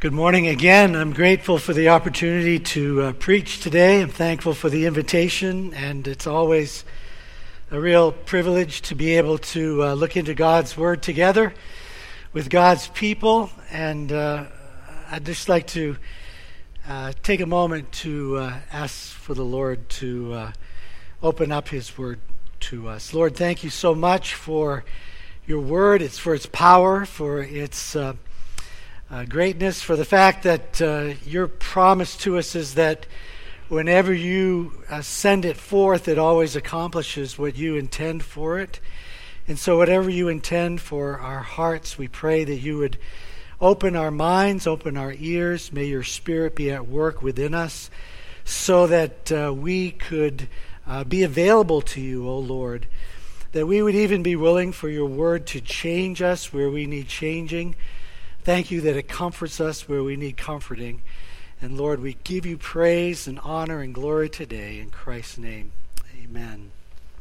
Good morning again. I'm grateful for the opportunity to preach today. I'm thankful for the invitation, and it's always a real privilege to be able to look into God's Word together with God's people. And I'd just like to take a moment to ask for the Lord to open up His Word to us. Lord, thank you so much for your Word. It's for its power, for its greatness, for the fact that your promise to us is that whenever you send it forth, it always accomplishes what you intend for it. And so whatever you intend for our hearts, we pray that you would open our minds, open our ears. May your Spirit be at work within us so that we could be available to you, O Lord, that we would even be willing for your word to change us where we need changing. Thank you that it comforts us where we need comforting. And Lord, we give you praise and honor and glory today in Christ's name. Amen.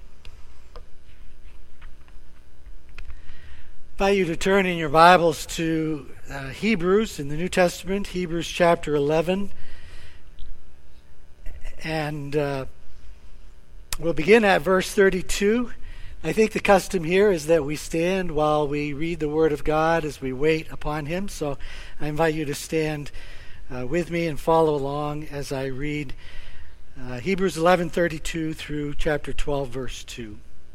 I invite you to turn in your Bibles to Hebrews in the New Testament, Hebrews chapter 11. And we'll begin at verse 32. I think the custom here is that we stand while we read the Word of God as we wait upon Him. So I invite you to stand with me and follow along as I read Hebrews 11:32 through chapter 12, verse 2.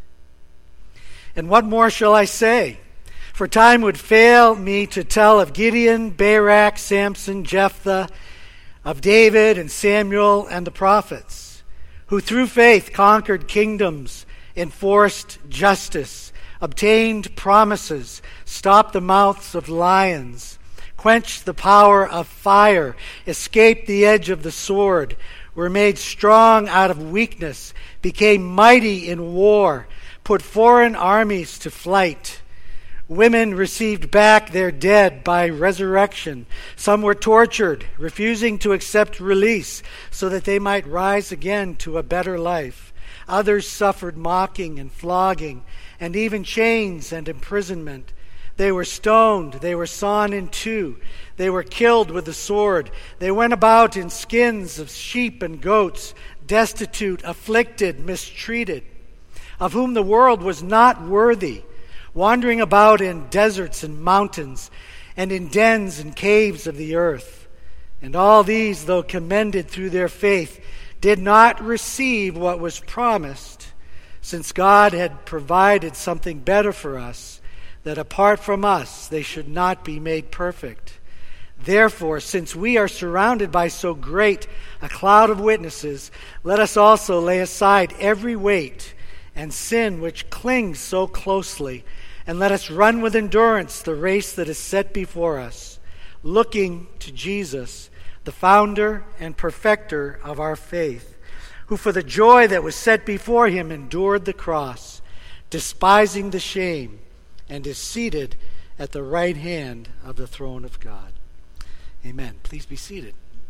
And what more shall I say? For time would fail me to tell of Gideon, Barak, Samson, Jephthah, of David and Samuel and the prophets, who through faith conquered kingdoms, enforced justice, obtained promises, stopped the mouths of lions, quenched the power of fire, escaped the edge of the sword, were made strong out of weakness, became mighty in war, put foreign armies to flight. Women received back their dead by resurrection. Some were tortured, refusing to accept release so that they might rise again to a better life. Others suffered mocking and flogging, and even chains and imprisonment. They were stoned, they were sawn in two, they were killed with the sword. They went about in skins of sheep and goats, destitute, afflicted, mistreated, of whom the world was not worthy, wandering about in deserts and mountains, and in dens and caves of the earth. And all these, though commended through their faith, did not receive what was promised, since God had provided something better for us, that apart from us they should not be made perfect. Therefore, since we are surrounded by so great a cloud of witnesses, let us also lay aside every weight and sin which clings so closely, and let us run with endurance the race that is set before us, looking to Jesus, the founder and perfecter of our faith, who for the joy that was set before him endured the cross, despising the shame, and is seated at the right hand of the throne of God. Amen. Please be seated.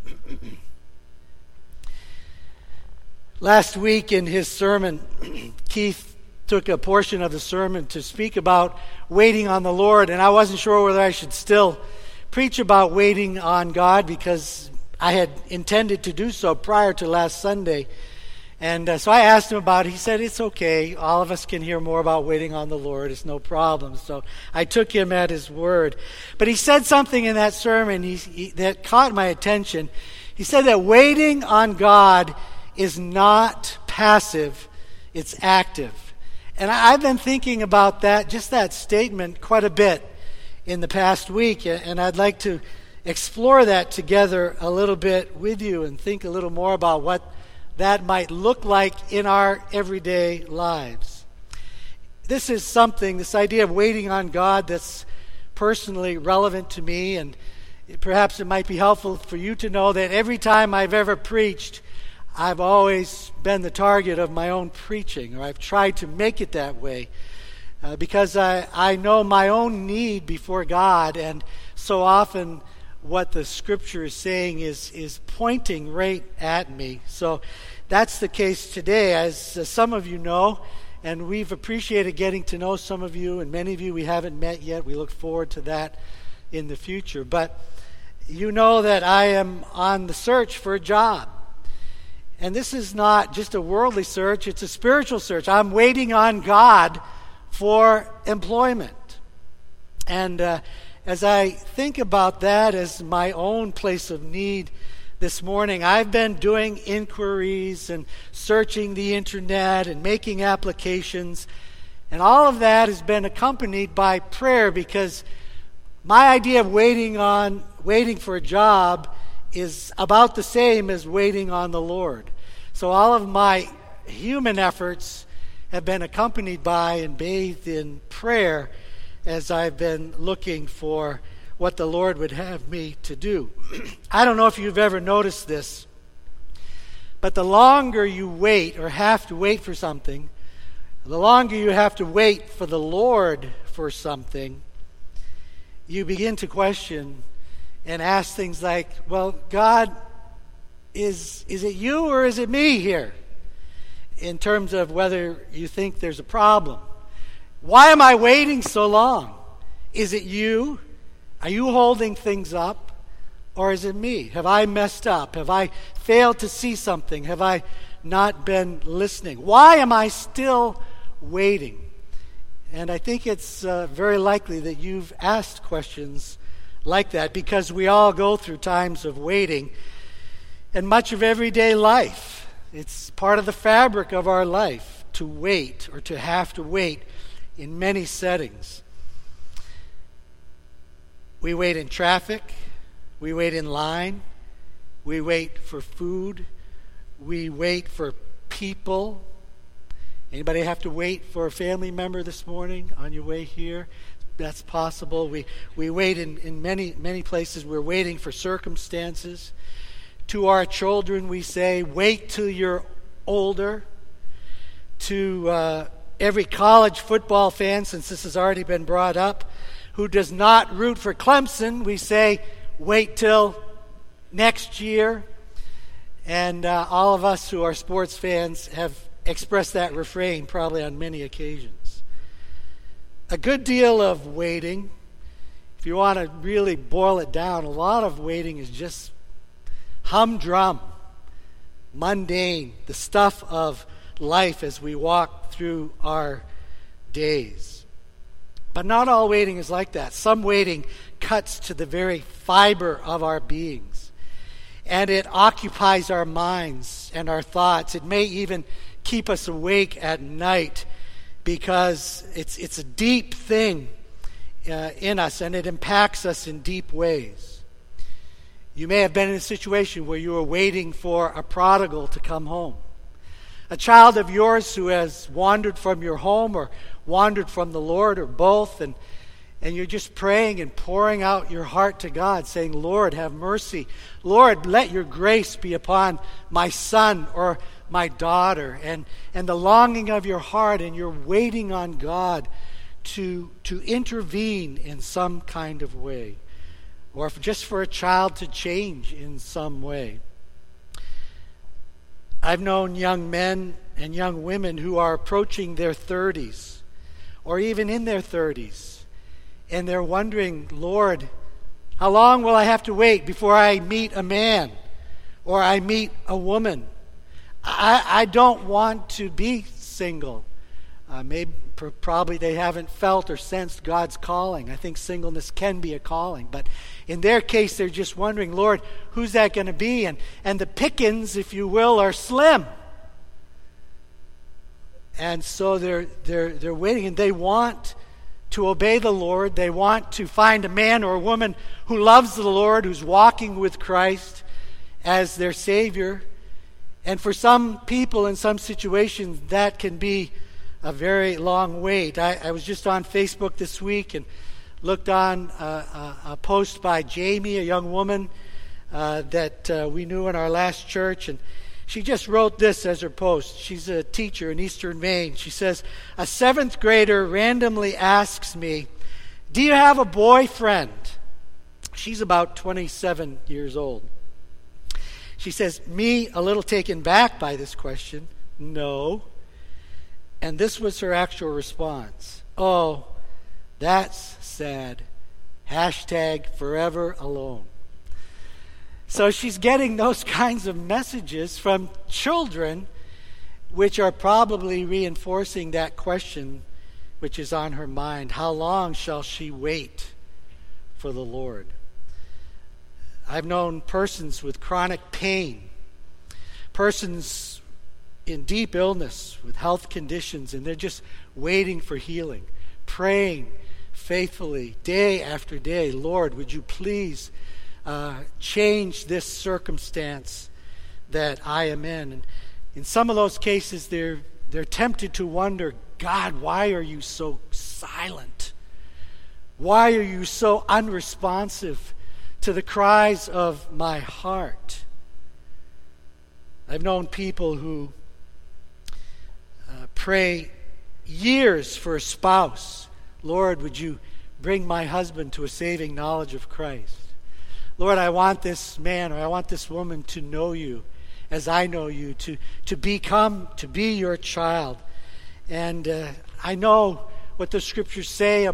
Last week in his sermon, Keith took a portion of the sermon to speak about waiting on the Lord, and I wasn't sure whether I should still preach about waiting on God, because I had intended to do so prior to last Sunday. And so I asked him about it. He said, it's okay. All of us can hear more about waiting on the Lord. It's no problem. So I took him at his word. But he said something in that sermon that caught my attention. He said that waiting on God is not passive, it's active. And I've been thinking about that, just that statement, quite a bit in the past week, and I'd like to explore that together a little bit with you and think a little more about what that might look like in our everyday lives. This is something, this idea of waiting on God, that's personally relevant to me, and perhaps it might be helpful for you to know that every time I've ever preached, I've always been the target of my own preaching, or I've tried to make it that way. Because I know my own need before God, and so often what the Scripture is saying is pointing right at me. So that's the case today. As some of you know, and we've appreciated getting to know some of you, and many of you we haven't met yet. We look forward to that in the future. But you know that I am on the search for a job. And this is not just a worldly search, it's a spiritual search. I'm waiting on God for employment. And as I think about that as my own place of need this morning, I've been doing inquiries and searching the internet and making applications. And all of that has been accompanied by prayer, because my idea of waiting for a job is about the same as waiting on the Lord. So all of my human efforts have been accompanied by and bathed in prayer as I've been looking for what the Lord would have me to do. I don't know if you've ever noticed this, but the longer you wait or have to wait for something, the longer you have to wait for the Lord for something, you begin to question and ask things like, well, God, is it you or is it me here? In terms of whether you think there's a problem. Why am I waiting so long? Is it you? Are you holding things up? Or is it me? Have I messed up? Have I failed to see something? Have I not been listening? Why am I still waiting? And I think it's very likely that you've asked questions like that, because we all go through times of waiting in much of everyday life. It's part of the fabric of our life to wait, or to have to wait in many settings. We wait in traffic, we wait in line, we wait for food, we wait for people. Anybody have to wait for a family member this morning on your way here? That's possible. We wait in many places. We're waiting for circumstances. To our children we say, wait till you're older. To every college football fan, since this has already been brought up, who does not root for Clemson, we say, wait till next year. And all of us who are sports fans have expressed that refrain probably on many occasions. A good deal of waiting, if you want to really boil it down, a lot of waiting is just humdrum, mundane, the stuff of life as we walk through our days. But not all waiting is like that. Some waiting cuts to the very fiber of our beings, and it occupies our minds and our thoughts. It may even keep us awake at night, because it's a deep thing in us, and it impacts us in deep ways. You may have been in a situation where you were waiting for a prodigal to come home. A child of yours who has wandered from your home or wandered from the Lord, or both, and you're just praying and pouring out your heart to God, saying, Lord, have mercy. Lord, let your grace be upon my son or my daughter. And the longing of your heart, and you're waiting on God to intervene in some kind of way, or just for a child to change in some way. I've known young men and young women who are approaching their 30s, or even in their 30s, and they're wondering, Lord, how long will I have to wait before I meet a man or I meet a woman? I don't want to be single. Probably they haven't felt or sensed God's calling. I think singleness can be a calling. But in their case, they're just wondering, Lord, who's that going to be? And the pickings, if you will, are slim. And so they're waiting, and they want to obey the Lord. They want to find a man or a woman who loves the Lord, who's walking with Christ as their Savior. And for some people in some situations, that can be a very long wait. I was just on Facebook this week and looked on a post by Jamie, a young woman that we knew in our last church, and she just wrote this as her post. She's a teacher in Eastern Maine. She says, a 7th grader randomly asks me, do you have a boyfriend? She's about 27 years old. She says, me a little taken back by this question, no. And this was her actual response. Oh, that's sad. # forever alone. So she's getting those kinds of messages from children, which are probably reinforcing that question which is on her mind. How long shall she wait for the Lord? I've known persons with chronic pain, persons in deep illness with health conditions, and they're just waiting for healing, praying faithfully day after day. Lord, would you please change this circumstance that I am in? And in some of those cases, they're tempted to wonder, God, why are you so silent? Why are you so unresponsive to the cries of my heart? I've known people who pray years for a spouse. Lord, would you bring my husband to a saving knowledge of Christ? Lord, I want this man or I want this woman to know you as I know you, to be your child. And I know what the scriptures say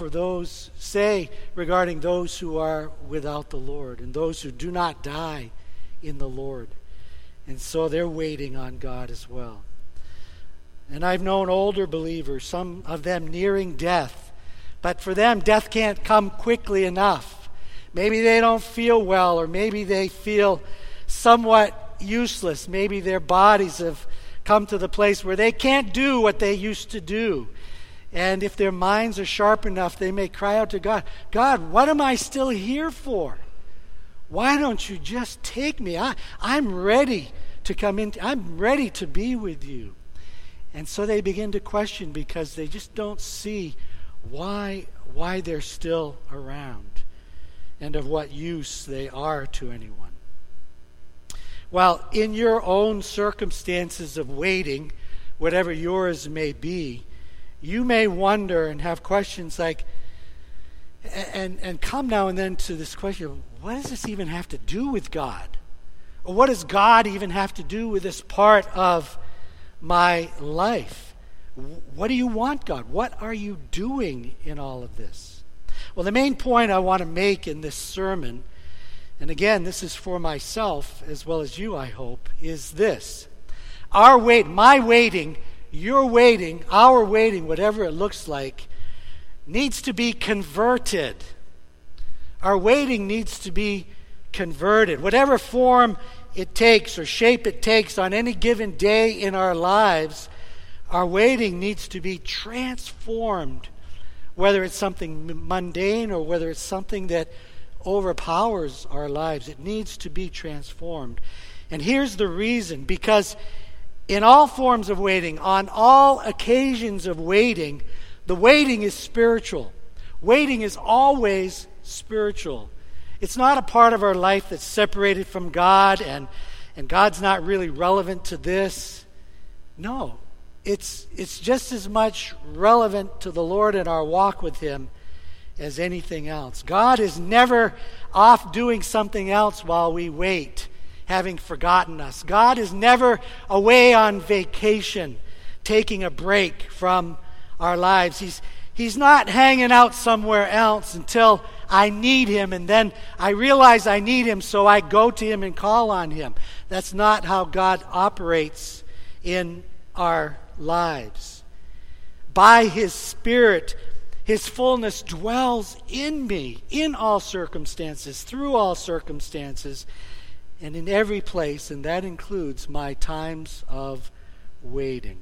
regarding those who are without the Lord and those who do not die in the Lord. And so they're waiting on God as well. And I've known older believers, some of them nearing death. But for them, death can't come quickly enough. Maybe they don't feel well, or maybe they feel somewhat useless. Maybe their bodies have come to the place where they can't do what they used to do. And if their minds are sharp enough, they may cry out to God, God, what am I still here for? Why don't you just take me? I'm ready to come in. I'm ready to be with you. And so they begin to question because they just don't see why they're still around and of what use they are to anyone. Well, in your own circumstances of waiting, whatever yours may be, you may wonder and have questions like, and come now and then to this question, what does this even have to do with God? Or what does God even have to do with this part of my life? What do you want, God? What are you doing in all of this? Well, the main point I want to make in this sermon, and again, this is for myself as well as you, I hope, is this. My waiting, your waiting, our waiting, whatever it looks like, needs to be converted. Our waiting needs to be converted. Whatever form it takes or shape it takes on any given day in our lives, our waiting needs to be transformed, whether it's something mundane or whether it's something that overpowers our lives. It needs to be transformed. And here's the reason, because in all forms of waiting, on all occasions of waiting, the waiting is spiritual. Waiting is always spiritual. It's not a part of our life that's separated from God and God's not really relevant to this. No, it's just as much relevant to the Lord and our walk with Him as anything else. God is never off doing something else while we wait, having forgotten us. God is never away on vacation, taking a break from our lives. He's not hanging out somewhere else until I need Him, and then I realize I need Him, so I go to Him and call on Him. That's not how God operates in our lives. By His Spirit, His fullness dwells in me, in all circumstances, through all circumstances, and in every place, and that includes my times of waiting.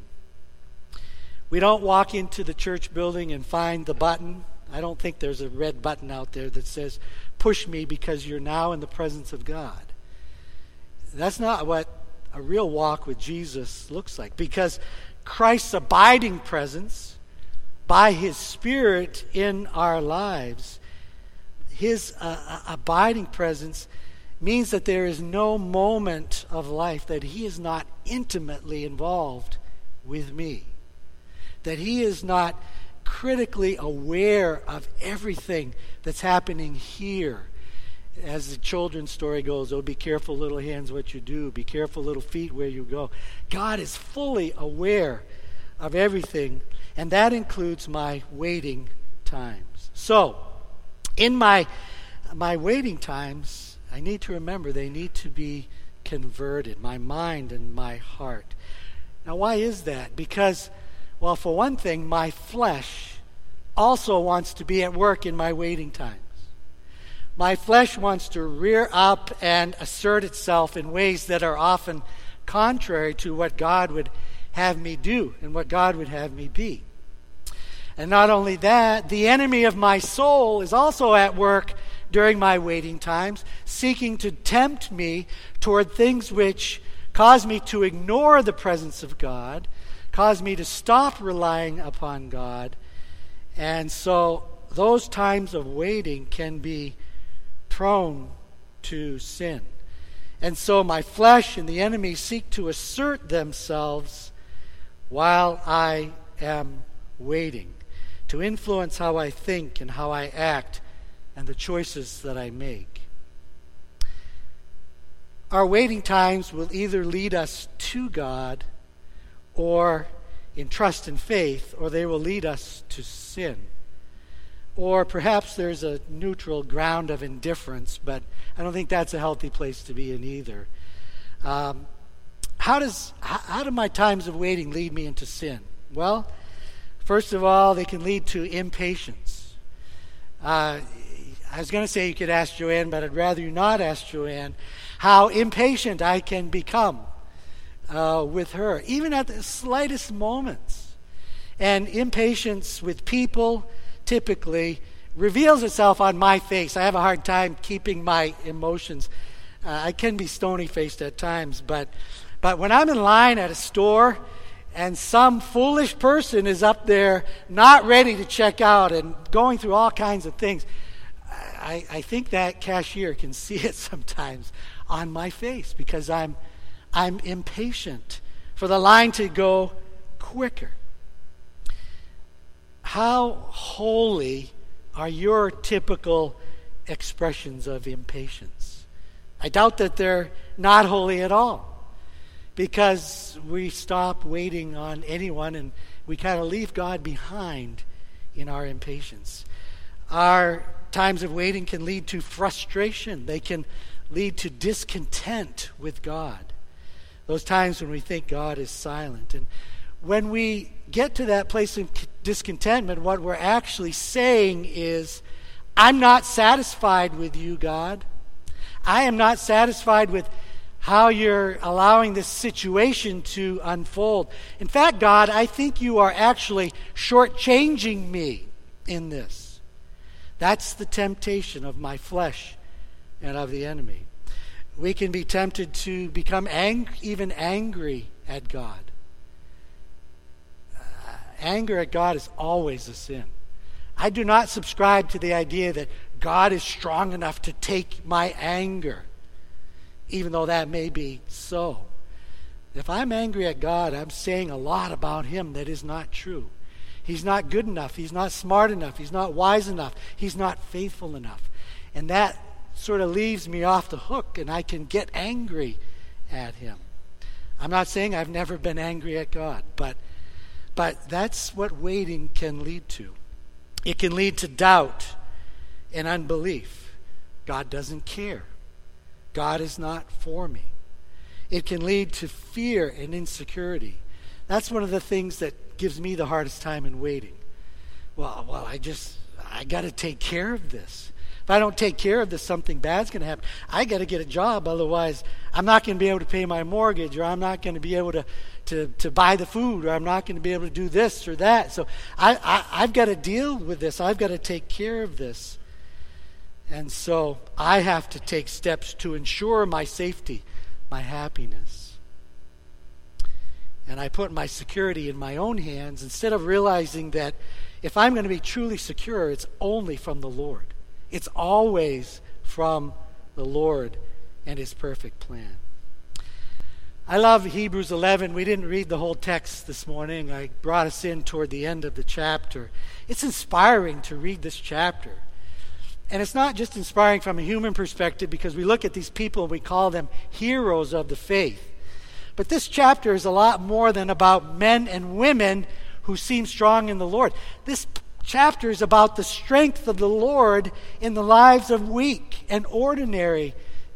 We don't walk into the church building and find the button. I don't think there's a red button out there that says, push me because you're now in the presence of God. That's not what a real walk with Jesus looks like, because Christ's abiding presence by His Spirit in our lives, His abiding presence means that there is no moment of life that He is not intimately involved with me, that He is not critically aware of everything that's happening here. As the children's story goes, oh, be careful, little hands, what you do. Be careful, little feet, where you go. God is fully aware of everything, and that includes my waiting times. So, in my waiting times, I need to remember they need to be converted, my mind and my heart. Now, why is that? Because, well, for one thing, my flesh also wants to be at work in my waiting times. My flesh wants to rear up and assert itself in ways that are often contrary to what God would have me do and what God would have me be. And not only that, the enemy of my soul is also at work during my waiting times, seeking to tempt me toward things which cause me to ignore the presence of God, cause me to stop relying upon God. And so those times of waiting can be prone to sin. And so my flesh and the enemy seek to assert themselves while I am waiting, to influence how I think and how I act and the choices that I make. Our waiting times will either lead us to God or in trust and faith, or they will lead us to sin. Or perhaps there's a neutral ground of indifference, but I don't think that's a healthy place to be in either. How do my times of waiting lead me into sin? Well, first of all, they can lead to impatience. I was going to say you could ask Joanne, but I'd rather you not ask Joanne how impatient I can become with her, even at the slightest moments. And impatience with people typically reveals itself on my face. I have a hard time keeping my emotions. I can be stony-faced at times, but when I'm in line at a store and some foolish person is up there not ready to check out and going through all kinds of things, I think that cashier can see it sometimes on my face because I'm impatient for the line to go quicker. How holy are your typical expressions of impatience? I doubt that they're not holy at all, because we stop waiting on anyone and we kind of leave God behind in our impatience. Our times of waiting can lead to frustration. They can lead to discontent with God. Those times when we think God is silent. And when we get to that place of discontentment, what we're actually saying is, I'm not satisfied with you, God. I am not satisfied with how you're allowing this situation to unfold. In fact, God, I think you are actually shortchanging me in this. That's the temptation of my flesh and of the enemy. We can be tempted to become even angry at God. Anger at God is always a sin. I do not subscribe to the idea that God is strong enough to take my anger, even though that may be so. If I'm angry at God, I'm saying a lot about him that is not true. He's not good enough. He's not smart enough. He's not wise enough. He's not faithful enough. And that sort of leaves me off the hook, and I can get angry at him. I'm not saying I've never been angry at God, but that's what waiting can lead to. It can lead to doubt and unbelief. God doesn't care. God is not for me. It can lead to fear and insecurity. That's one of the things that gives me the hardest time in waiting. Well, I got to take care of this. If I don't take care of this, something bad's going to happen. I got to get a job, otherwise I'm not going to be able to pay my mortgage, or I'm not going to be able to buy the food, or I'm not going to be able to do this or that. So I've got to deal with this. I've got to take care of this. And so I have to take steps to ensure my safety, my happiness. And I put my security in my own hands instead of realizing that if I'm going to be truly secure, it's only from the Lord. It's always from the Lord and his perfect plan. I love Hebrews 11. We didn't read the whole text this morning. I brought us in toward the end of the chapter. It's inspiring to read this chapter. And it's not just inspiring from a human perspective, because we look at these people and we call them heroes of the faith. But this chapter is a lot more than about men and women who seem strong in the Lord. This chapter is about the strength of the Lord in the lives of weak and ordinary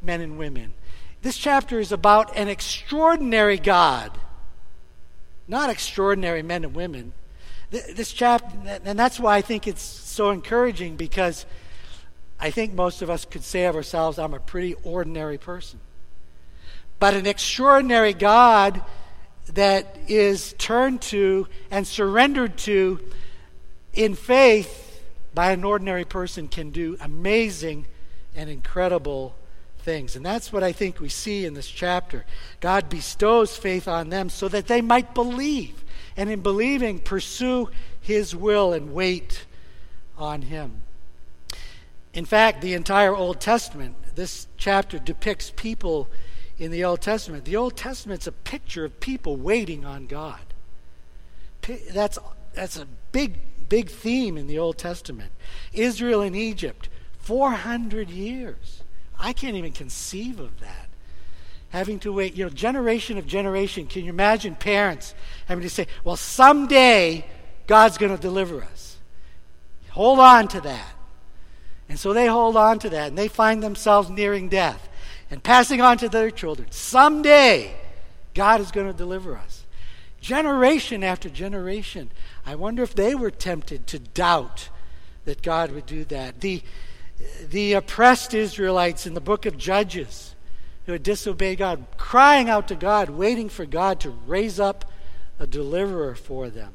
men and women. This chapter is about an extraordinary God, not extraordinary men and women. This chapter, and that's why I think it's so encouraging, because I think most of us could say of ourselves, I'm a pretty ordinary person. But an extraordinary God that is turned to and surrendered to in faith by an ordinary person can do amazing and incredible things. And that's what I think we see in this chapter. God bestows faith on them so that they might believe, and in believing pursue his will and wait on him. In fact, the entire Old Testament, this chapter depicts people in the Old Testament. The Old Testament's a picture of people waiting on God. That's a big theme in the Old Testament. Israel in Egypt, 400 years. I can't even conceive of that. Having to wait, generation of generation. Can you imagine parents having to say, well, someday God's going to deliver us. Hold on to that. And so they hold on to that, and they find themselves nearing death and passing on to their children. Someday God is going to deliver us. Generation after generation. I wonder if they were tempted to doubt that God would do that. The oppressed Israelites in the book of Judges who had disobeyed God, crying out to God, waiting for God to raise up a deliverer for them.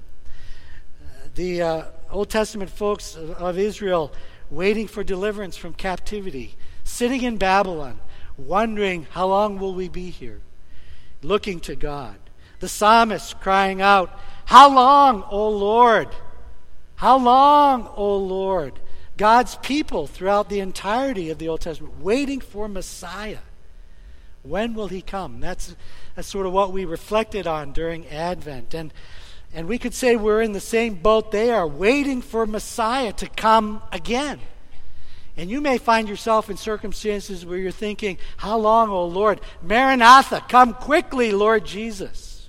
The Old Testament folks of Israel waiting for deliverance from captivity, sitting in Babylon, wondering, how long will we be here? Looking to God. The psalmist crying out, how long, O Lord? How long, O Lord? God's people throughout the entirety of the Old Testament waiting for Messiah. When will he come? That's sort of what we reflected on during Advent. And we could say we're in the same boat they are, waiting for Messiah to come again. And you may find yourself in circumstances where you're thinking, how long, O Lord? Maranatha, come quickly, Lord Jesus.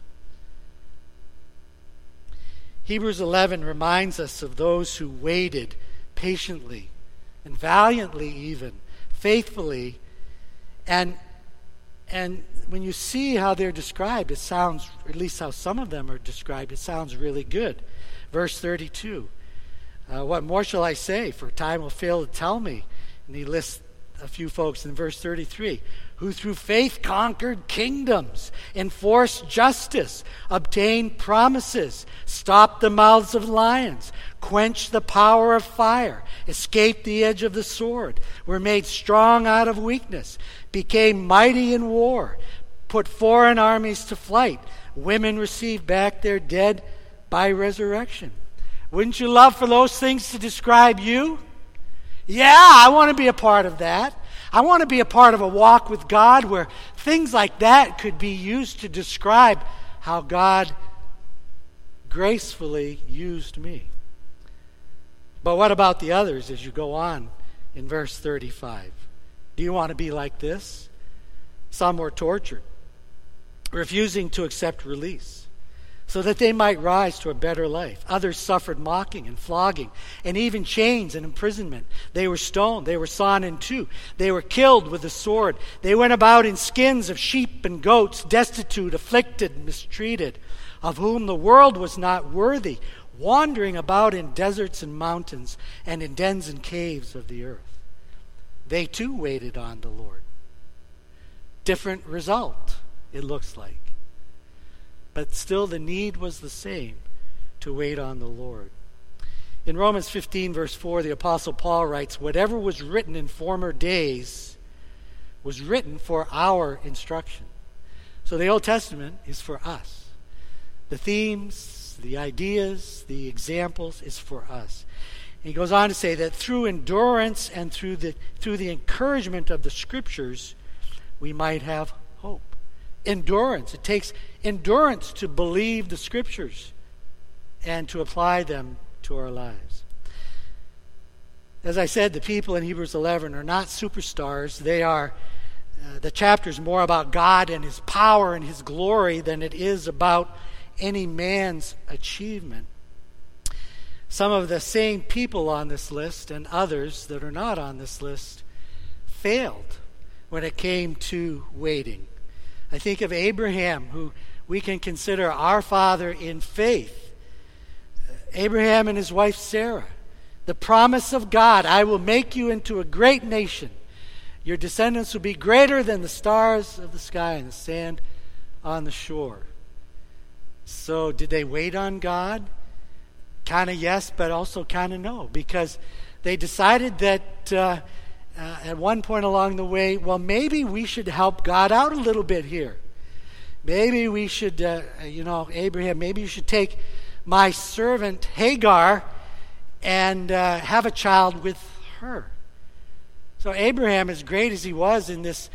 Hebrews 11 reminds us of those who waited patiently and valiantly, even faithfully. And when you see how they're described, it sounds, at least how some of them are described, it sounds really good. Verse 32, what more shall I say? For time will fail to tell me. And he lists a few folks in verse 33, who through faith conquered kingdoms, enforced justice, obtained promises, stopped the mouths of lions, quenched the power of fire, escaped the edge of the sword, were made strong out of weakness, became mighty in war, put foreign armies to flight. Women received back their dead by resurrection. Wouldn't you love for those things to describe you? Yeah, I want to be a part of that. I want to be a part of a walk with God where things like that could be used to describe how God gracefully used me. But what about the others as you go on in verse 35? Do you want to be like this? Some were tortured, refusing to accept release, so that they might rise to a better life. Others suffered mocking and flogging, and even chains and imprisonment. They were stoned. They were sawn in two. They were killed with the sword. They went about in skins of sheep and goats, destitute, afflicted, mistreated, of whom the world was not worthy, wandering about in deserts and mountains and in dens and caves of the earth. They too waited on the Lord. Different result, it looks like. But still the need was the same, to wait on the Lord. In Romans 15, verse 4, the Apostle Paul writes, whatever was written in former days was written for our instruction. So the Old Testament is for us. The themes, the ideas, the examples is for us. And he goes on to say that through endurance and through the encouragement of the Scriptures, we might have hope. Endurance. It takes endurance to believe the Scriptures and to apply them to our lives. As I said, the people in Hebrews 11 are not superstars. They are, the chapter's more about God and His power and His glory than it is about any man's achievement. Some of the same people on this list and others that are not on this list failed. when it came to waiting. I think of Abraham, who we can consider our father in faith. Abraham and his wife Sarah. The promise of God, I will make you into a great nation. Your descendants will be greater than the stars of the sky and the sand on the shore. So did they wait on God? Kind of yes, but also kind of no. Because they decided that at one point along the way, well, maybe we should help God out a little bit here. Maybe we should, Abraham, maybe you should take my servant Hagar and have a child with her. So Abraham, as great as he was in this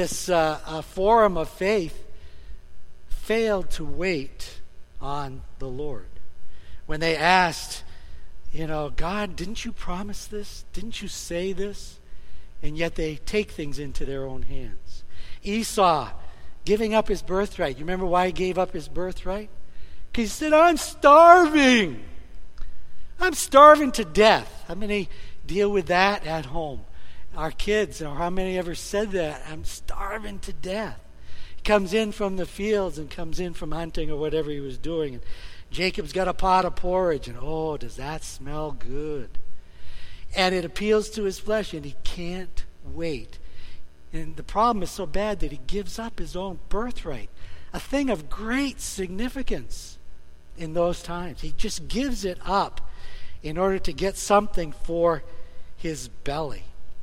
forum of faith, failed to wait on the Lord. When they asked, God, didn't you promise this? Didn't you say this? And yet they take things into their own hands. Esau, giving up his birthright. You remember why he gave up his birthright? Because he said, I'm starving. I'm starving to death. How many deal with that at home? Our kids, or how many ever said that? I'm starving to death. He comes in from the fields and comes in from hunting or whatever he was doing. And Jacob's got a pot of porridge, and oh, does that smell good? And it appeals to his flesh, and he can't wait. And the problem is so bad that he gives up his own birthright, a thing of great significance in those times. He just gives it up in order to get something for his belly.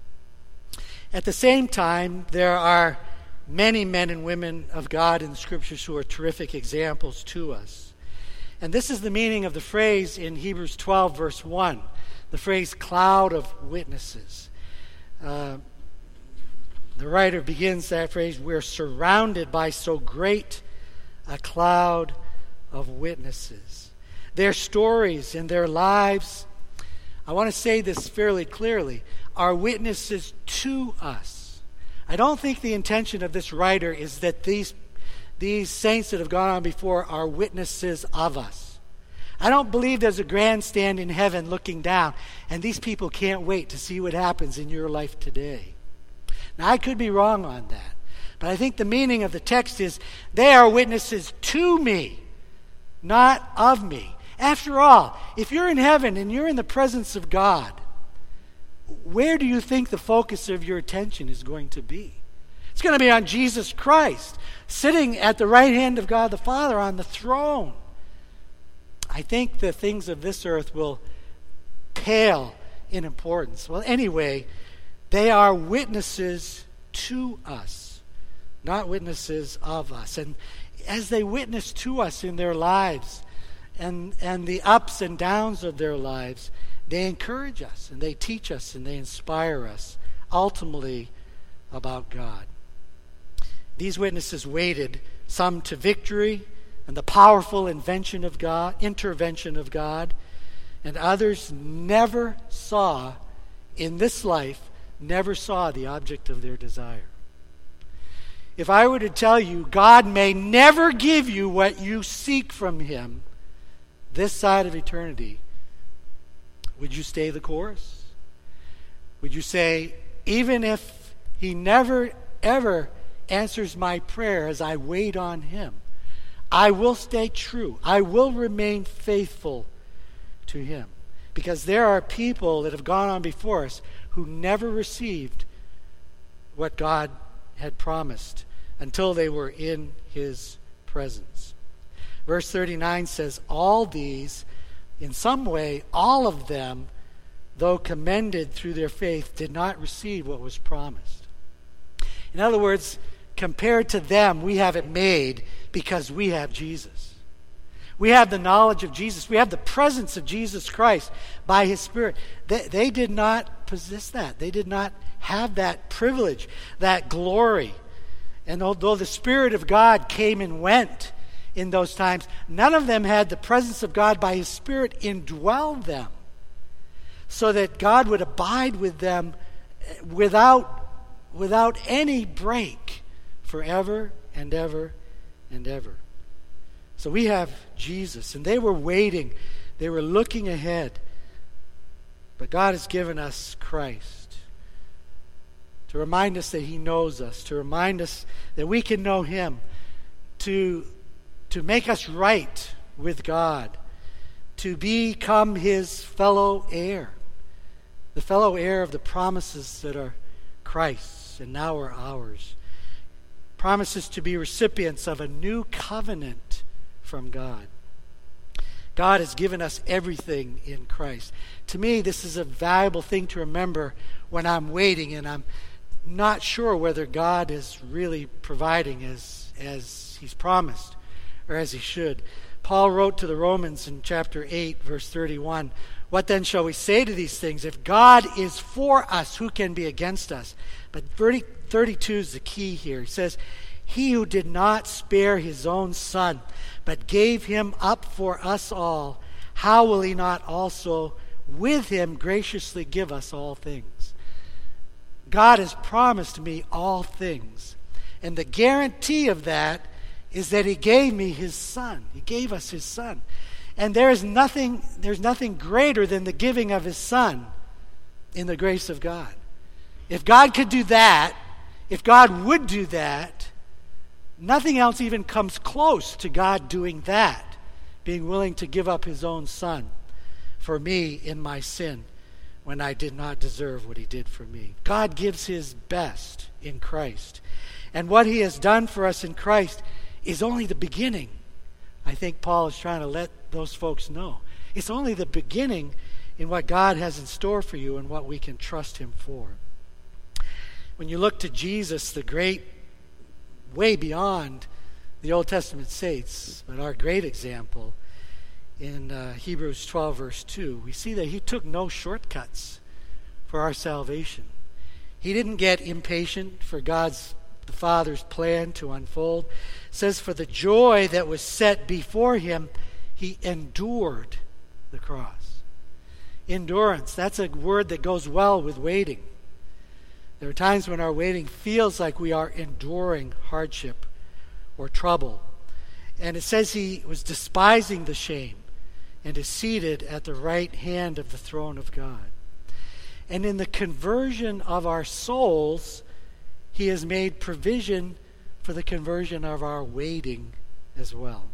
At the same time, there are many men and women of God in the Scriptures who are terrific examples to us. And this is the meaning of the phrase in Hebrews 12, verse 1, the phrase cloud of witnesses. The writer begins that phrase, we're surrounded by so great a cloud of witnesses. Their stories and their lives, I want to say this fairly clearly, are witnesses to us. I don't think the intention of this writer is that these saints that have gone on before are witnesses of us. I don't believe there's a grandstand in heaven looking down, and these people can't wait to see what happens in your life today. Now, I could be wrong on that, but I think the meaning of the text is they are witnesses to me, not of me. After all, if you're in heaven and you're in the presence of God, where do you think the focus of your attention is going to be? It's going to be on Jesus Christ, sitting at the right hand of God the Father on the throne. I think the things of this earth will pale in importance. Well, anyway, they are witnesses to us, not witnesses of us. And as they witness to us in their lives and the ups and downs of their lives, they encourage us and they teach us and they inspire us ultimately about God. These witnesses waited, some to victory and the powerful intervention of God, and others never saw in this life, never saw the object of their desire. If I were to tell you God may never give you what you seek from Him this side of eternity, would you stay the course? Would you say, even if He never, ever answers my prayer as I wait on Him, I will stay true. I will remain faithful to Him. Because there are people that have gone on before us who never received what God had promised until they were in His presence. Verse 39 says, all these, in some way, all of them, though commended through their faith, did not receive what was promised. In other words, compared to them, we have it made because we have Jesus. We have the knowledge of Jesus. We have the presence of Jesus Christ by His Spirit. They did not possess that. They did not have that privilege, that glory. And although the Spirit of God came and went in those times, none of them had the presence of God by His Spirit indwell them, so that God would abide with them without any break forever and ever and ever. So we have Jesus, and they were waiting. They were looking ahead. But God has given us Christ to remind us that he knows us, to remind us that we can know him, to make us right with God, to become his fellow heir, the fellow heir of the promises that are Christ's and now are ours. Promises to be recipients of a new covenant from God. God has given us everything in Christ. To me, this is a valuable thing to remember when I'm waiting and I'm not sure whether God is really providing as he's promised or as he should. Paul wrote to the Romans in chapter 8, verse 31, "What then shall we say to these things? If God is for us, who can be against us?" But 32 is the key here. He says, "He who did not spare his own son, but gave him up for us all, how will he not also with him graciously give us all things?" God has promised me all things. And the guarantee of that is that he gave me his son. He gave us his son. And there's nothing greater than the giving of his son in the grace of God. If God could do that, if God would do that, nothing else even comes close to God doing that, being willing to give up his own son for me in my sin when I did not deserve what he did for me. God gives his best in Christ. And what he has done for us in Christ is only the beginning. I think Paul is trying to let those folks know. It's only the beginning in what God has in store for you and what we can trust him for. When you look to Jesus, the great, way beyond the Old Testament saints, but our great example, in Hebrews 12, verse 2, we see that he took no shortcuts for our salvation. He didn't get impatient for the Father's plan to unfold. It says, for the joy that was set before him, he endured the cross. Endurance, that's a word that goes well with waiting. There are times when our waiting feels like we are enduring hardship or trouble. And it says he was despising the shame and is seated at the right hand of the throne of God. And in the conversion of our souls, he has made provision for the conversion of our waiting as well.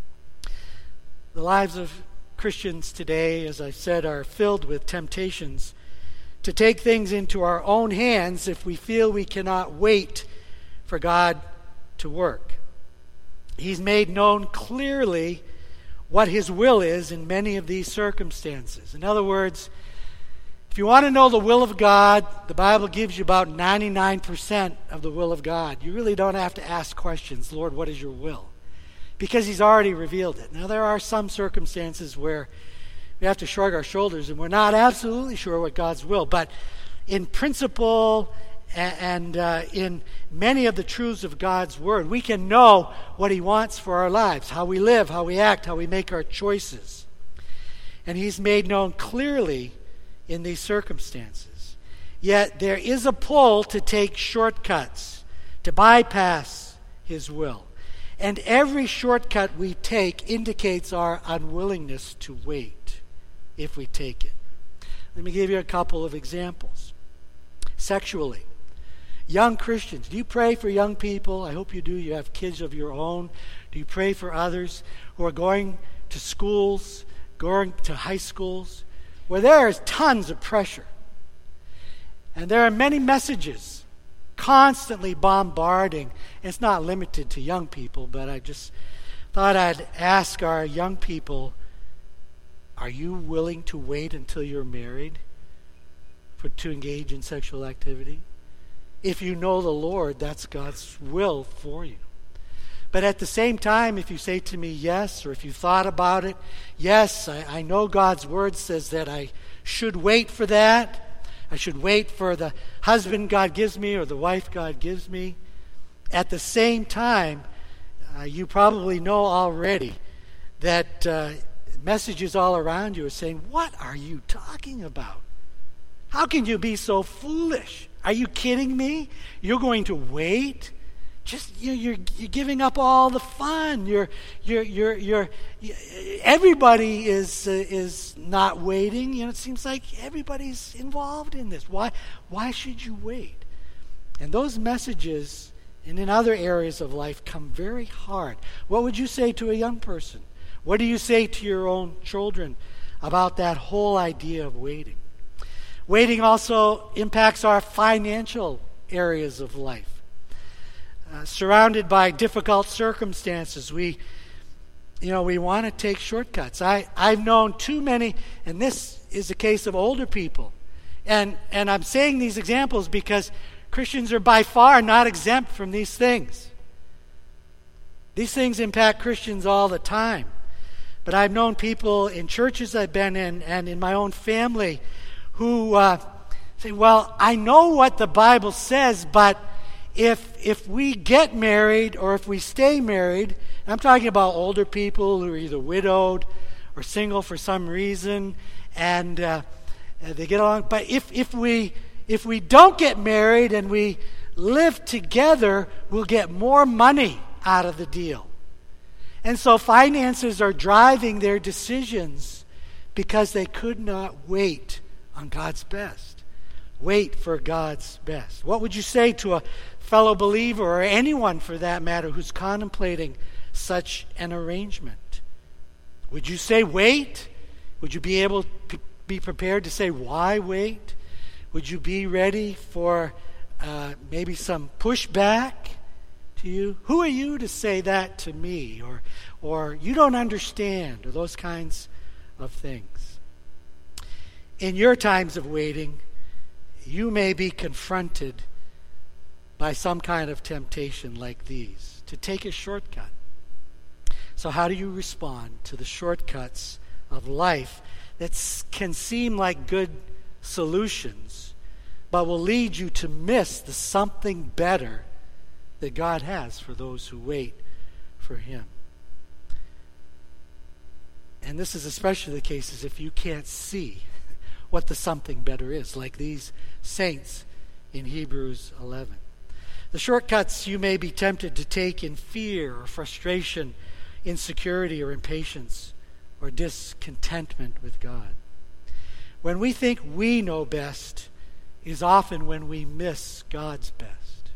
The lives of Christians today, as I said, are filled with temptations to take things into our own hands if we feel we cannot wait for God to work. He's made known clearly what his will is in many of these circumstances. In other words, if you want to know the will of God, the Bible gives you about 99% of the will of God. You really don't have to ask questions, Lord, what is your will? Because he's already revealed it. Now, there are some circumstances where we have to shrug our shoulders and we're not absolutely sure what God's will. But in principle and in many of the truths of God's word, we can know what he wants for our lives, how we live, how we act, how we make our choices. And he's made known clearly in these circumstances. Yet there is a pull to take shortcuts, to bypass his will. And every shortcut we take indicates our unwillingness to wait if we take it. Let me give you a couple of examples. Sexually. Young Christians, do you pray for young people? I hope you do. You have kids of your own. Do you pray for others who are going to schools, going to high schools, where there is tons of pressure? And there are many messages constantly bombarding. It's not limited to young people, but I just thought I'd ask our young people, are you willing to wait until you're married to engage in sexual activity? If you know the Lord, that's God's will for you. But at the same time, if you say to me yes, or if you thought about it, yes, I know God's word says that I should wait for that. I should wait for the husband God gives me or the wife God gives me. At the same time, you probably know already that messages all around you are saying, what are you talking about? How can you be so foolish? Are you kidding me? You're going to wait? Just you're giving up all the fun. Everybody is not waiting. It seems like everybody's involved in this. Why should you wait? And those messages, and in other areas of life, come very hard. What would you say to a young person? What do you say to your own children about that whole idea of waiting? Waiting also impacts our financial areas of life. Surrounded by difficult circumstances, we want to take shortcuts. I've known too many, and this is a case of older people. And I'm saying these examples because Christians are by far not exempt from these things. These things impact Christians all the time. But I've known people in churches I've been in and in my own family who say, well, I know what the Bible says, but if we get married or if we stay married, and I'm talking about older people who are either widowed or single for some reason, and they get along. But if we don't get married and we live together, we'll get more money out of the deal. And so finances are driving their decisions because they could not wait on God's best. Wait for God's best. What would you say to a fellow believer, or anyone for that matter, who's contemplating such an arrangement? Would you say wait? Would you be able to be prepared to say why wait? Would you be ready for maybe some pushback to you? Who are you to say that to me? Or you don't understand, or those kinds of things. In your times of waiting, you may be confronted by some kind of temptation like these, to take a shortcut. So how do you respond to the shortcuts of life that can seem like good solutions, but will lead you to miss the something better that God has for those who wait for Him? And this is especially the case if you can't see what the something better is, like these saints in Hebrews 11. The shortcuts you may be tempted to take in fear or frustration, insecurity or impatience, or discontentment with God. When we think we know best is often when we miss God's best.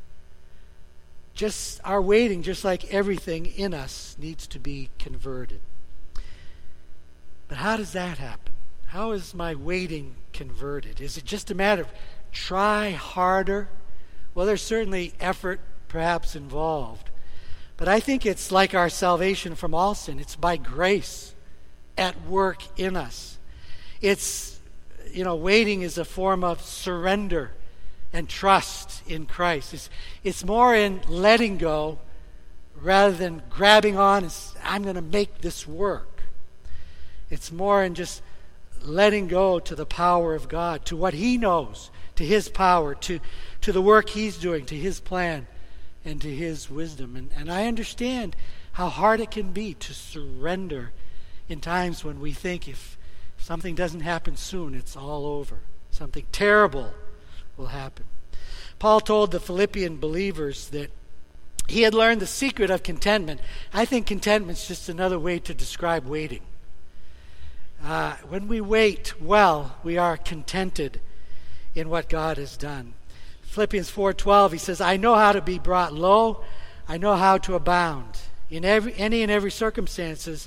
Just our waiting, just like everything in us, needs to be converted. But how does that happen? How is my waiting converted? Is it just a matter of try harder? Well, there's certainly effort perhaps involved. But I think it's like our salvation from all sin. It's by grace at work in us. It's, waiting is a form of surrender and trust in Christ. It's more in letting go rather than grabbing on and I'm going to make this work. It's more in just letting go to the power of God, to what He knows, to His power, to the work He's doing, to His plan, and to His wisdom. And I understand how hard it can be to surrender in times when we think if something doesn't happen soon, it's all over. Something terrible will happen. Paul told the Philippian believers that he had learned the secret of contentment. I think contentment's just another way to describe waiting. When we wait well, we are contented in what God has done. Philippians 4:12, he says, I know how to be brought low. I know how to abound. In any and every circumstance,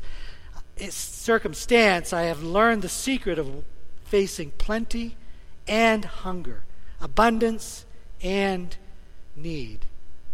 I have learned the secret of facing plenty and hunger, abundance and need.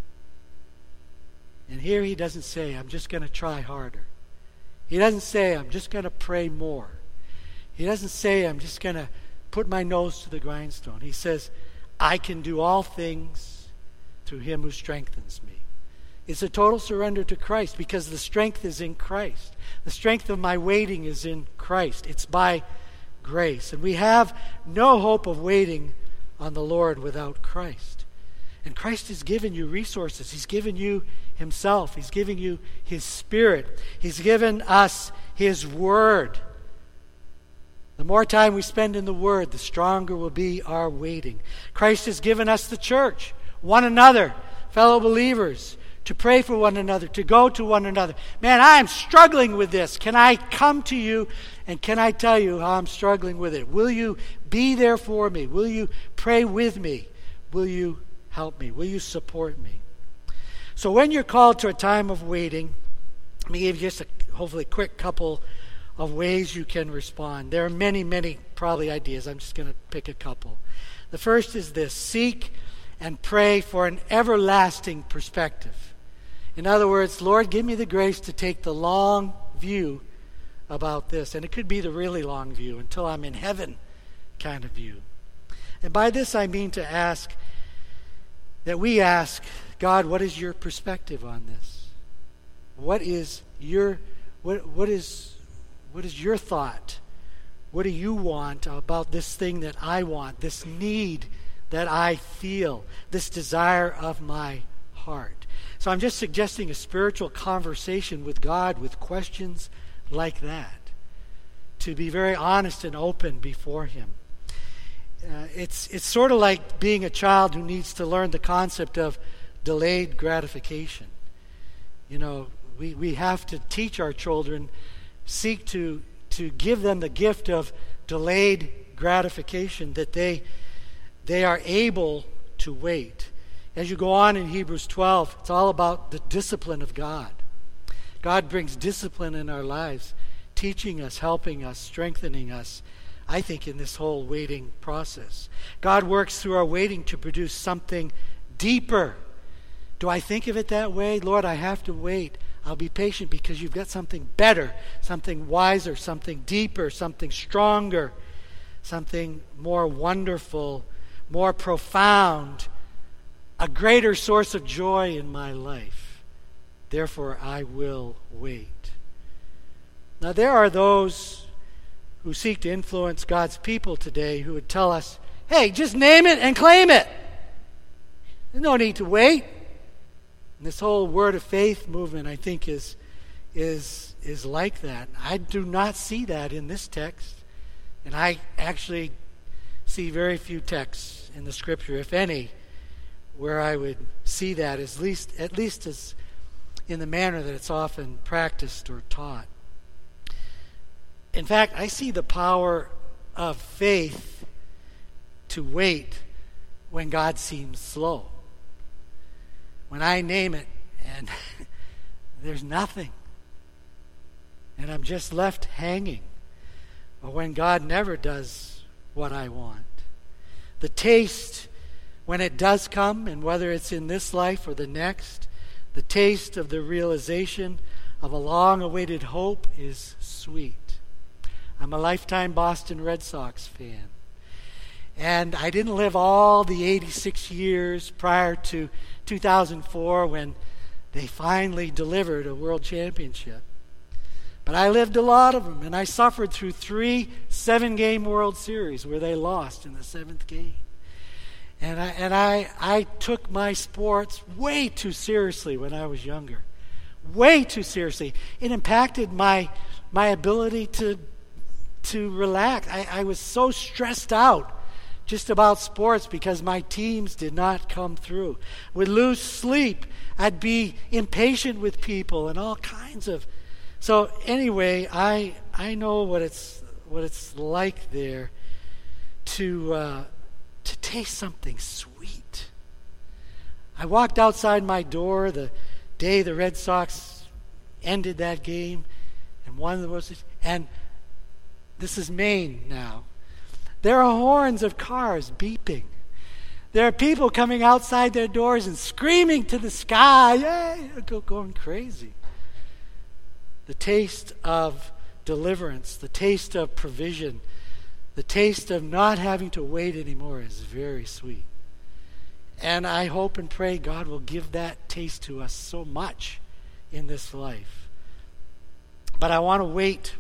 And here he doesn't say, I'm just going to try harder. He doesn't say, I'm just going to pray more. He doesn't say, I'm just going to put my nose to the grindstone. He says, I can do all things through Him who strengthens me. It's a total surrender to Christ because the strength is in Christ. The strength of my waiting is in Christ. It's by grace. And we have no hope of waiting on the Lord without Christ. And Christ has given you resources. He's given you Himself. He's giving you His Spirit. He's given us His Word. The more time we spend in the Word, the stronger will be our waiting. Christ has given us the church, one another, fellow believers, to pray for one another, to go to one another. Man, I am struggling with this. Can I come to you and can I tell you how I'm struggling with it? Will you be there for me? Will you pray with me? Will you help me? Will you support me? So when you're called to a time of waiting, let me give you just hopefully quick couple of ways you can respond. There are many, many probably ideas. I'm just going to pick a couple. The first is this: seek and pray for an everlasting perspective. In other words, Lord, give me the grace to take the long view about this. And it could be the really long view, until I'm in heaven kind of view. And by this I mean to ask, that we ask, God, what is your perspective on this? What is your thought? What do you want about this thing that I want, this need that I feel, this desire of my heart? So I'm just suggesting a spiritual conversation with God with questions like that, to be very honest and open before Him. It's sort of like being a child who needs to learn the concept of delayed gratification. You know, we have to teach our children, seek to give them the gift of delayed gratification, that they are able to wait. As you go on in Hebrews 12, it's all about the discipline of God. God brings discipline in our lives, teaching us, helping us, strengthening us, I think, in this whole waiting process. God works through our waiting to produce something deeper. Do I think of it that way? Lord, I have to wait. I'll be patient because you've got something better, something wiser, something deeper, something stronger, something more wonderful, more profound, a greater source of joy in my life. Therefore, I will wait. Now, there are those who seek to influence God's people today who would tell us, hey, just name it and claim it. There's no need to wait. And this whole word of faith movement, I think, is like that. I do not see that in this text. And I actually see very few texts in the Scripture, if any, where I would see that at least as in the manner that it's often practiced or taught. In fact, I see the power of faith to wait when God seems slow. When I name it and there's nothing, and I'm just left hanging, or when God never does what I want. The taste, when it does come, and whether it's in this life or the next, the taste of the realization of a long-awaited hope is sweet. I'm a lifetime Boston Red Sox fan. And I didn't live all the 86 years prior to 2004 when they finally delivered a world championship. But I lived a lot of them, and I suffered through 3 7-game World Series where they lost in the 7th game. And I took my sports way too seriously when I was younger. Way too seriously. It impacted my ability to relax. I was so stressed out just about sports because my teams did not come through. Would lose sleep. I'd be impatient with people and all kinds of. So anyway, I know what it's like there to taste something sweet. I walked outside my door the day the Red Sox ended that game, and this is Maine now. There are horns of cars beeping. There are people coming outside their doors and screaming to the sky, yay, going crazy. The taste of deliverance, the taste of provision, the taste of not having to wait anymore is very sweet. And I hope and pray God will give that taste to us so much in this life. But I want to wait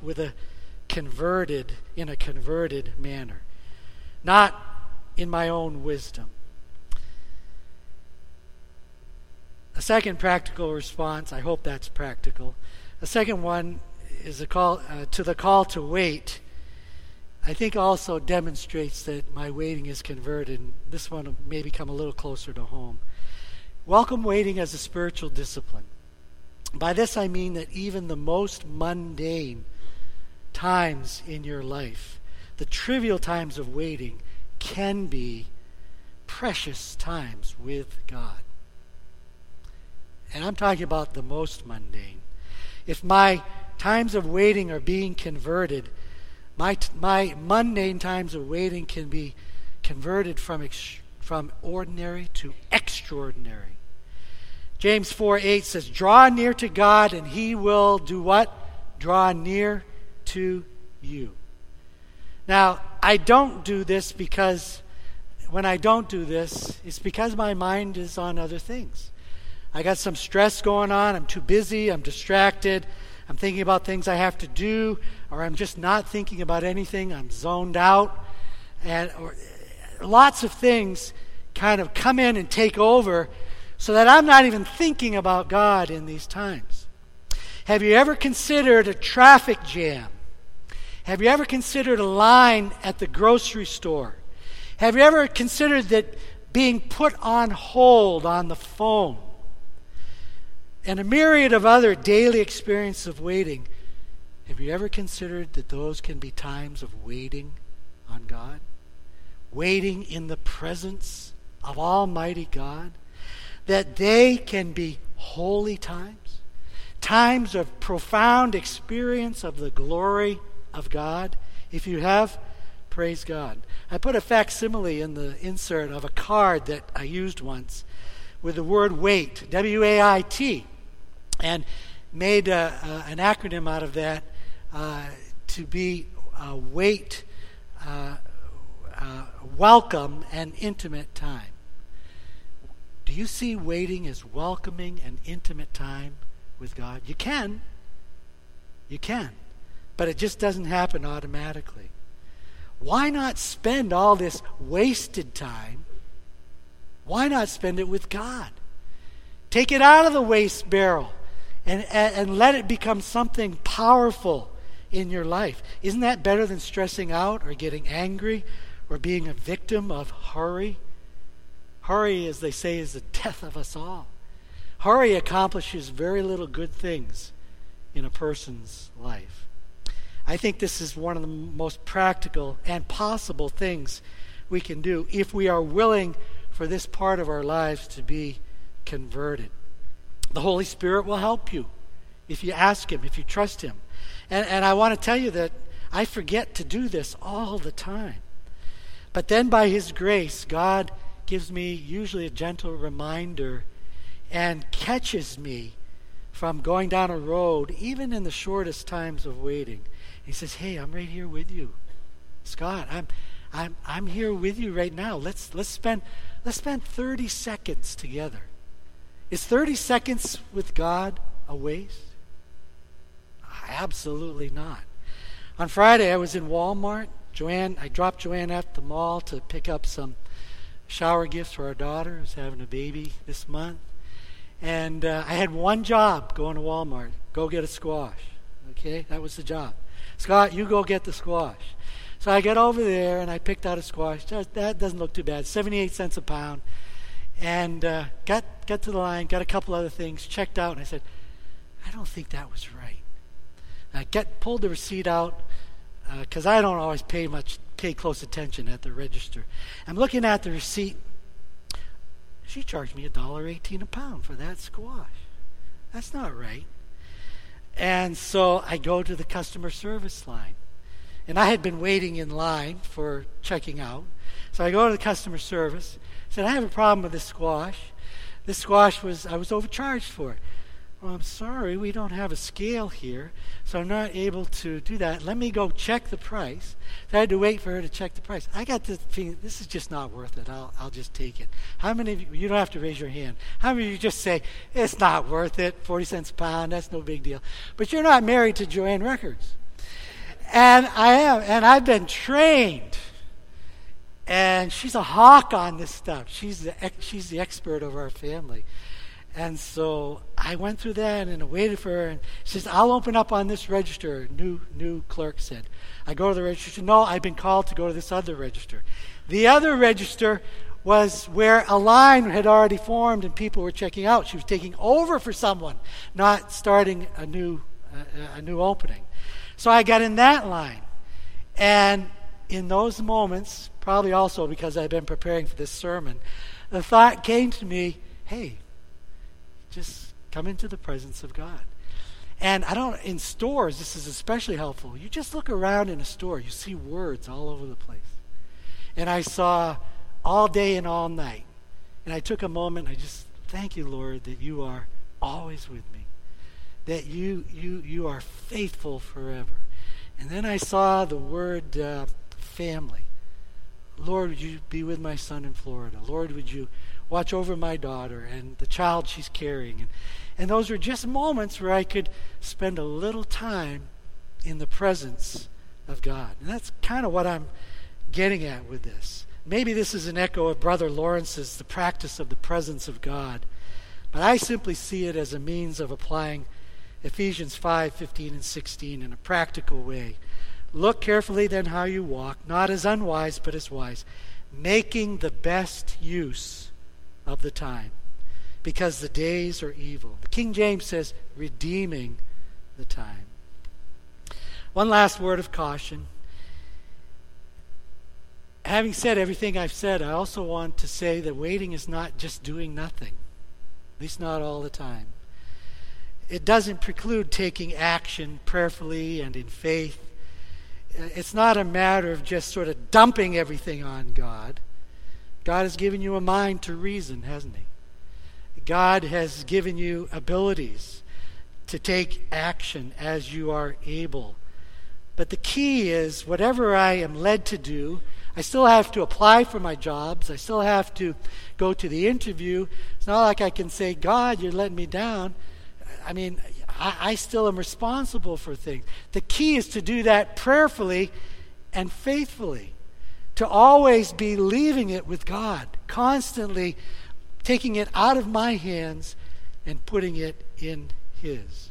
in a converted manner, not in my own wisdom. A second practical response, I hope that's practical. A second one is the call to wait. I think also demonstrates that my waiting is converted. And this one may become a little closer to home. Welcome waiting as a spiritual discipline. By this I mean that even the most mundane times in your life, the trivial times of waiting, can be precious times with God. And I'm talking about the most mundane. If my times of waiting are being converted, my mundane times of waiting can be converted from ordinary to extraordinary. James 4:8 says, draw near to God and he will do what? Draw near to you. Now, I don't do this because when I don't do this, it's because my mind is on other things. I got some stress going on. I'm too busy. I'm distracted. I'm thinking about things I have to do, or I'm just not thinking about anything. I'm zoned out. Or lots of things kind of come in and take over so that I'm not even thinking about God in these times. Have you ever considered a traffic jam? Have you ever considered a line at the grocery store? Have you ever considered that being put on hold on the phone? And a myriad of other daily experiences of waiting. Have you ever considered that those can be times of waiting on God? Waiting in the presence of Almighty God? That they can be holy times? Times of profound experience of the glory of God? If you have, praise God. I put a facsimile in the insert of a card that I used once with the word wait, W-A-I-T, and made an acronym out of that to be wait, welcome, and intimate time. Do you see waiting as welcoming and intimate time with God? You can, but it just doesn't happen automatically. Why not spend all this wasted time? Why not spend it with God? Take it out of the waste barrel and let it become something powerful in your life. Isn't that better than stressing out or getting angry or being a victim of hurry? Hurry, as they say, is the death of us all. Hurry accomplishes very little good things in a person's life. I think this is one of the most practical and possible things we can do if we are willing for this part of our lives to be converted. The Holy Spirit will help you if you ask Him, if you trust Him. And I want to tell you that I forget to do this all the time. But then by His grace, God gives me usually a gentle reminder and catches me from going down a road, even in the shortest times of waiting. He says, "Hey, I'm right here with you, Scott. I'm here with you right now. Let's spend 30 seconds together." Is 30 seconds with God a waste? Absolutely not. On Friday, I was in Walmart. I dropped Joanne at the mall to pick up some shower gifts for our daughter who's having a baby this month. And I had one job going to Walmart. Go get a squash. Okay, that was the job. Scott, you go get the squash. So I got over there and I picked out a squash. That doesn't look too bad. 78 cents a pound. And got to the line, got a couple other things, checked out, and I said, I don't think that was right. I pulled the receipt out because I don't always pay close attention at the register. I'm looking at the receipt. She charged me $1.18 a pound for that squash. That's not right. And so I go to the customer service line. And I had been waiting in line for checking out. So I go to the customer service. I said, I have a problem with this squash. This squash I was overcharged for it. Well, I'm sorry, we don't have a scale here, so I'm not able to do that. Let me go check the price. So I had to wait for her to check the price. I got the feeling, this is just not worth it. I'll just take it. How many of you don't have to raise your hand. How many of you just say, it's not worth it, 40 cents a pound, that's no big deal. But you're not married to Joanne Records. And I am, and I've been trained. And she's a hawk on this stuff. She's the expert of our family. And so I went through that and I waited for her. And she says, I'll open up on this register, new clerk said. I go to the register. No, I've been called to go to this other register. The other register was where a line had already formed and people were checking out. She was taking over for someone, not starting a new opening. So I got in that line. And in those moments, probably also because I've been preparing for this sermon, the thought came to me, hey, just come into the presence of God. And in stores, this is especially helpful. You just look around in a store, you see words all over the place. And I saw all day and all night. And I took a moment, I just, thank you, Lord, that you are always with me. That you are faithful forever. And then I saw the word family. Lord, would you be with my son in Florida? Lord, would you watch over my daughter and the child she's carrying? And those were just moments where I could spend a little time in the presence of God. And that's kind of what I'm getting at with this. Maybe this is an echo of Brother Lawrence's, the practice of the presence of God. But I simply see it as a means of applying Ephesians 5:15 and 16 in a practical way. Look carefully then how you walk, not as unwise, but as wise, making the best use of the time, because the days are evil. The King James says, redeeming the time. One last word of caution. Having said everything I've said, I also want to say that waiting is not just doing nothing, at least not all the time. It doesn't preclude taking action prayerfully and in faith. It's not a matter of just sort of dumping everything on God. God has given you a mind to reason, hasn't He? God has given you abilities to take action as you are able. But the key is, whatever I am led to do, I still have to apply for my jobs. I still have to go to the interview. It's not like I can say, God, you're letting me down. I mean, I still am responsible for things. The key is to do that prayerfully and faithfully. To always be leaving it with God. Constantly taking it out of my hands and putting it in His.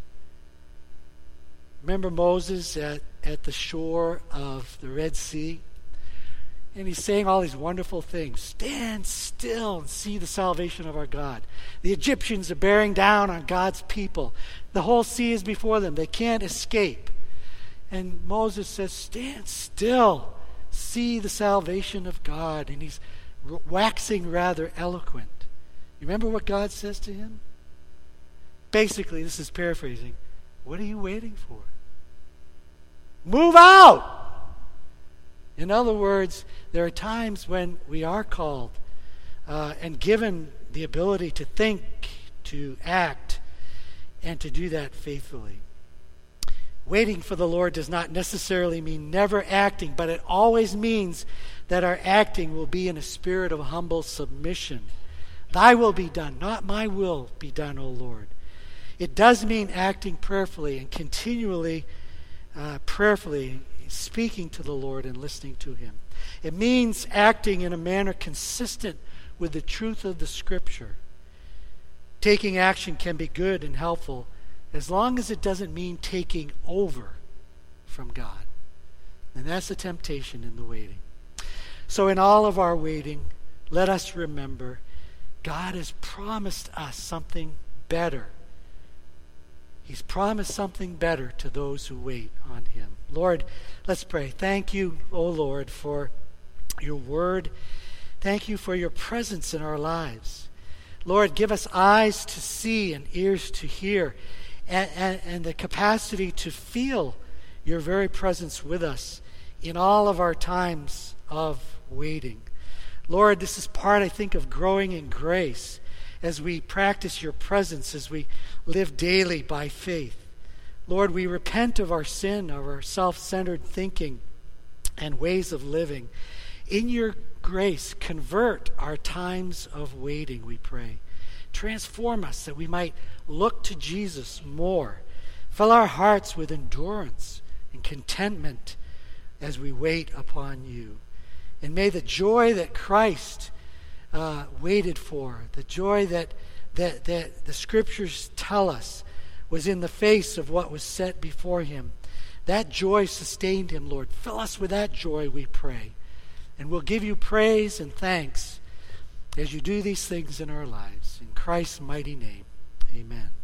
Remember Moses at the shore of the Red Sea? And he's saying all these wonderful things. Stand still and see the salvation of our God. The Egyptians are bearing down on God's people. The whole sea is before them. They can't escape. And Moses says, stand still. See the salvation of God. And he's waxing rather eloquent. You remember what God says to him? Basically, this is paraphrasing. What are you waiting for? Move out! In other words, there are times when we are called and given the ability to think, to act, and to do that faithfully. Waiting for the Lord does not necessarily mean never acting, but it always means that our acting will be in a spirit of humble submission. Thy will be done, not my will be done, O Lord. It does mean acting prayerfully and continually prayerfully speaking to the Lord and listening to Him. It means acting in a manner consistent with the truth of the Scripture. Taking action can be good and helpful as long as it doesn't mean taking over from God. And that's the temptation in the waiting. So in all of our waiting, let us remember God has promised us something better. He's promised something better to those who wait on Him. Lord, let's pray. Thank you, O Lord, for your word. Thank you for your presence in our lives. Lord, give us eyes to see and ears to hear and the capacity to feel your very presence with us in all of our times of waiting. Lord, this is part, I think, of growing in grace as we practice your presence, as we live daily by faith. Lord, we repent of our sin, of our self-centered thinking and ways of living. In your grace, convert our times of waiting, we pray. Transform us that we might look to Jesus more. Fill our hearts with endurance and contentment as we wait upon you. And may the joy that Christ waited for, the joy that the Scriptures tell us was in the face of what was set before him, that joy sustained him, Lord. Fill us with that joy, we pray. And we'll give you praise and thanks as you do these things in our lives. In Christ's mighty name, amen.